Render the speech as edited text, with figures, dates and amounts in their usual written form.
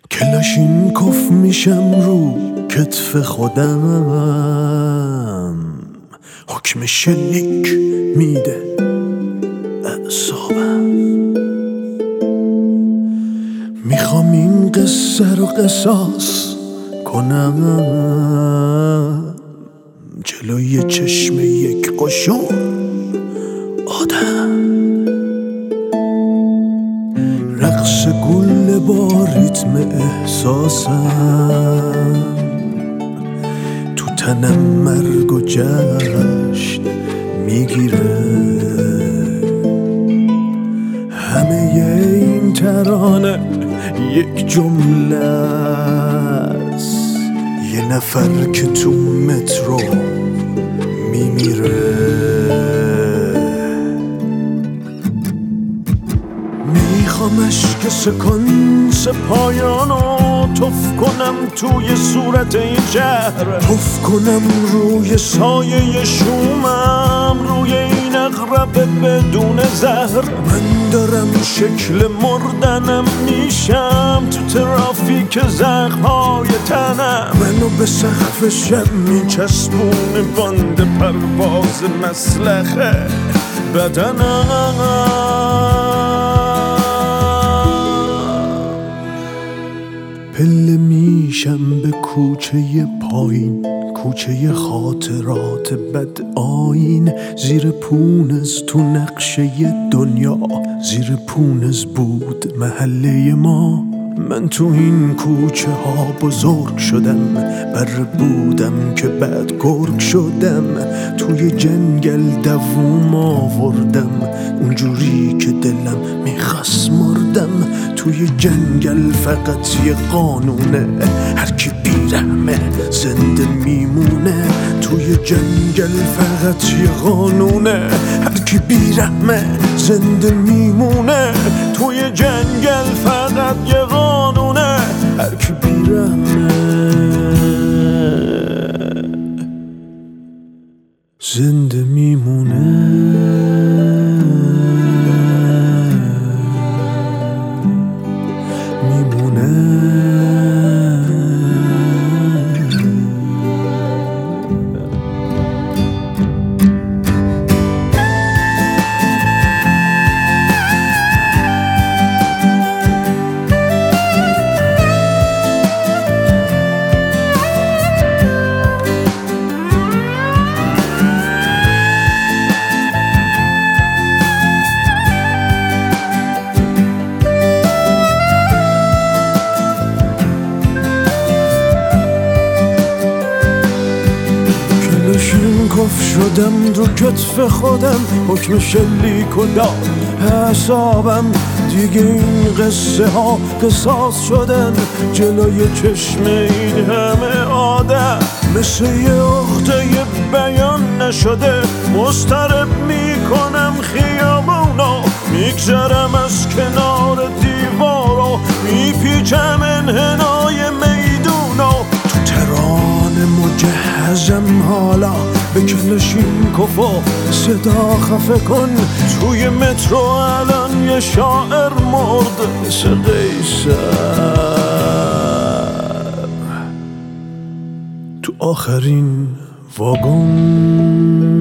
کلاشینکوف میشم رو کتف خودم، حکم شلیک میده اعصابم. میخوام این قصه رو قصاص کنم جلوی چشم یک قشون آدم. رقص گل با ریتم احساسم، تو تنم مرگ و جشن میگیره. همه این ترانه یک جمله است، یه نفر که تو مترو میمیره. میخوام اشک سکانس پایانو تف کنم توی صورت این شهر، تف کنم روی سایه شومم، روی این اغرب بدون زهر. من دارم شکل مردنم میشم تو ترافیک زخم‌های تنم. منو به سقف شب میچسبونه باند پرواز مسلخه بدنم. پله میشم به کوچه پایین، کوچه خاطرات بد آیین. زیر پونز تو نقشه دنیا، زیر پونز بود محله ما. من تو این کوچه ها بزرگ شدم، بر بودم که بعد گرگ شدم. توی جنگل دووم آوردم، اونجوری که دلم میخواست مردم. توی جنگل فقط یه قانونه، هر کی بیرحمه زنده میمونه. توی جنگل فقط یه قانونه، هر کی بیرحمه زنده میمونه. توی جنگل فقط یه قانونه، هر کی بیرحمه زنده میمونه. کلاشینکوف شدم رو کتف خودم، حکم شلیک و داد حسابم. دیگه این قصه ها قصاص شدن جلوی چشم این همه آدم. مثل یه عقده بیان نشده مضطرب میکنم خیابونو. میگذرم از کنار دیوارو، میپیچم انحنای میدونو. تو ترانه مجهزم حالا، به کلاشینکوف و صدا خفه کن. توی مترو الان یه شاعر مرد مثل قیصر تو آخرین واگن.